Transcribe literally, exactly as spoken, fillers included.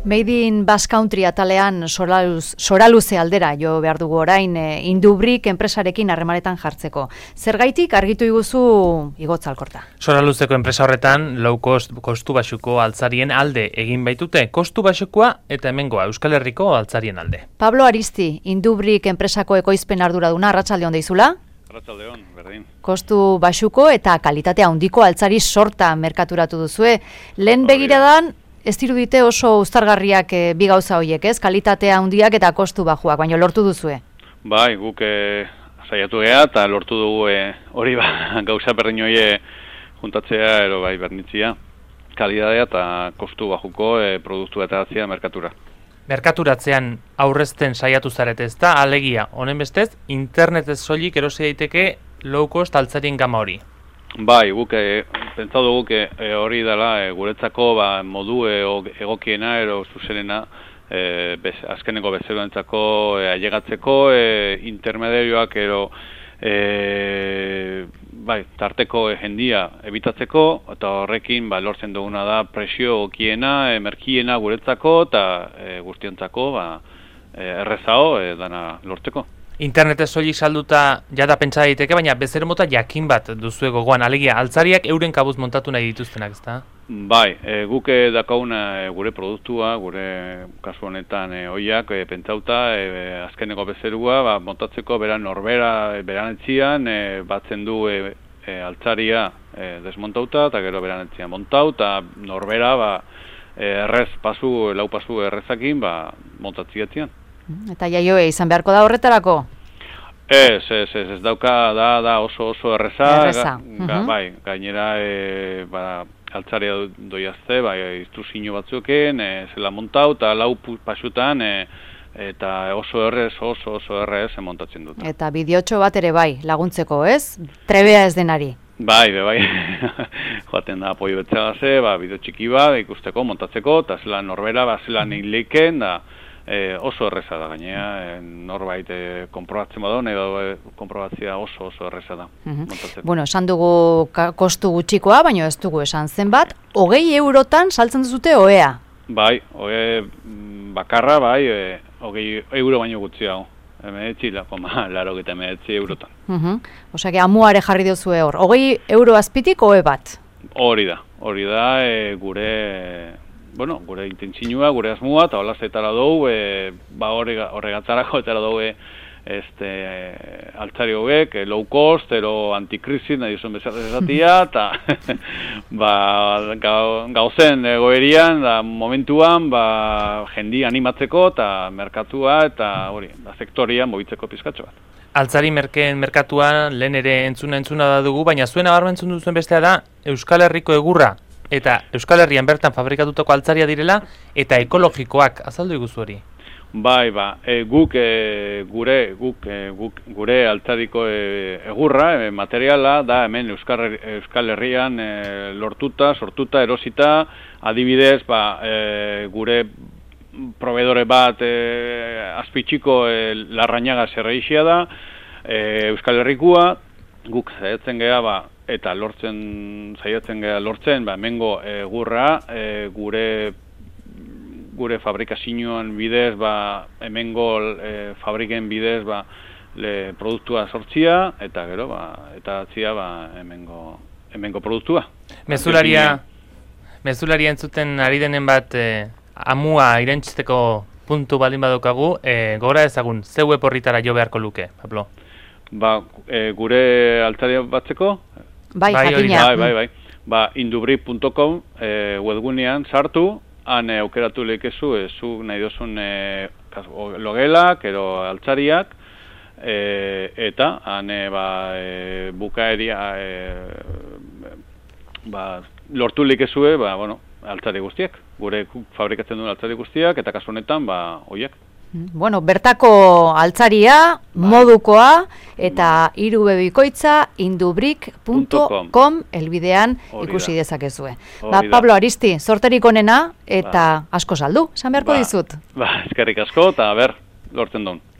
Made in Basque Country atalean soraluz, soraluze aldera jo behar dugu orain e, Indubrik enpresarekin harremanetan jartzeko. Zergaitik argitu iguzu igotza alkorta. Soraluzeko enpresa horretan low cost kostu baxuko altzarien alde egin baitute, kostu baxukoa eta hemengoa Euskal Herriko altzarien alde. Pablo Aristi, Indubrik enpresako ekoizpen arduraduna, arratsalde on deizula? Arratsaldeon, berdin. Kostu baxuko eta kalitatea handiko altzari sorta merkaturatu duzue. Lehen begiradan ez dirudite oso uztargarriak e, bi gauza horiek, ez? Kalitatea handiak eta kostu bajuak, baina lortu duzue. Bai, guk e, saiatu gea eta lortu dugu e, hori ba, gauza berdin hoie juntatzea ero bai bernitzia. Kalitatea eta kostu bajuko e, produktu eta atzia merkatura. Merkaturatzean aurrezten saiatu zarete ez da, alegia, honen bestez, internetez soilik erosi daiteke low cost altzarien gama hori. Bai, guk e, pentsatu dugu e, hori dela e, guretzako ba, modu e, egokiena ero zuzenena e, bez, azkeneko bezeroentzako e, ailegatzeko e, intermediarioak ero e, bai, tarteko e, jendia ebitatzeko eta horrekin ba, lortzen duguna da presio egokiena, e, merkiena guretzako eta e, guztiontzako ba, e, errezao e, dana lortzeko. Internetez soilik salduta jada pentsa daiteke, baina bezero mota jakin bat duzue gogoan, alegia, altzariak euren kabuz montatu nahi dituztenak, ezta? Bai, e, guk dakauna e, gure produktua, gure kasu honetan e, oiak e, pentsauta, e, azkeneko bezerua, ba, montatzeko beran norbera, e, beranetzian, e, batzen du e, e, altzaria e, desmontauta, eta gero beranetzian montau, eta norbera, ba, e, errez pasu, lau pasu errezakin, ba, montatziatzean. Eta jaioe izan beharko da horretarako? Ez, ez, ez, ez dauka, da, da oso oso erreza, erreza. Ga, ga, bai, gainera e, ba, altzaria doiazte, bai, instruzio batzuken, e, zela montau, eta lau pasutan, e, eta oso errez, oso oso errez montatzen dut. Eta bideotxo bat ere bai, laguntzeko, ez? Trebea ez denari. Bai, be, bai, joaten da apoio betxagaze, ba, bideo txiki bat, ikusteko, montatzeko, eta zela norbera, ba, zela nik leiken, da, E, oso erreza da gainea, e, norbait e, konprobatzen badon, edo e, konprobatzea oso oso erreza da. Uh-huh. Bueno, esan dugu kostu gutxikoa, baina ez dugu esan zenbat, hogei eurotan saltzen duzute ohea? Bai, ohe bakarra, bai, e, hogei euro baino gutxi hau. Emeetzi, koma, laro gita emeetzi eurotan. Uh-huh. Osea, amuare jarri duzue hor, hogei euro azpitik ohe bat? Hori da, hori da, e, gure... Bueno, gure intentzinua, gure asmua, eta hola zetara dugu, e, ba horregatzarako etara dugu este, altzari hauek, low cost, ero antikrisis, nahi zuen bezatia, eta ba, gauzen egoerian, da, momentuan, ba, jendi animatzeko, eta merkatua, eta hori, da, sektoria mobitzeko pizkatxo bat. Altzari merkeen merkatuan lehen ere entzuna entzuna da dugu, baina zuen abarba entzun duzuen bestea da Euskal Herriko egurra. Eta Euskal Herrian bertan fabrikatutako altzaria direla, eta ekologikoak, azaldu iguzu hori? Bai, ba, e, guk, e, gure, guk, e, guk, gure altzariko e, egurra, e, materiala, da hemen Euskal, Euskal Herrian e, lortuta, sortuta, erosita, adibidez, ba, e, gure proveedore bat e, azpitxiko e, Larrañaga Zerreixia da, e, Euskal Herrikoa, guk zaiatzen geha, ba, eta lortzen, saiatzen geha lortzen, ba, hemengo egurra, e, gure gure fabrikazioan bidez, ba, hemengo e, fabriken bidez, ba, le produktua sortzia, eta gero, ba, eta atzia, ba, hemengo, hemengo produktua. Mezularia, mezularia entzuten ari denen bat, e, amua irentzteko puntu baldin badokagu, e, gora ezagun, ze web horritara jo beharko luke, Pablo? Ba, e, gure altzaria batzeko? Bai, jakina. Bai, bai, bai. Ba, indubrik punto com e, webgunean sartu, han e, aukeratu lekezu, e, zu nahi dozun e, logelak, ero altzariak, e, eta han e, ba, e, bukaeria e, ba, lortu lekezue, ba, bueno, altzari guztiak, gure fabrikatzen duen altzari guztiak, eta kasu honetan, ba, oiak. Bueno, bertako altzaria, modukoa, eta irubebikoitza indubrik punto com elbidean ikusi dezakezue. Ba, Pablo Aristi, sorterik onena, eta asko saldu, esan beharko dizut. Ba, eskerrik asko, eta ber, lortzen duen.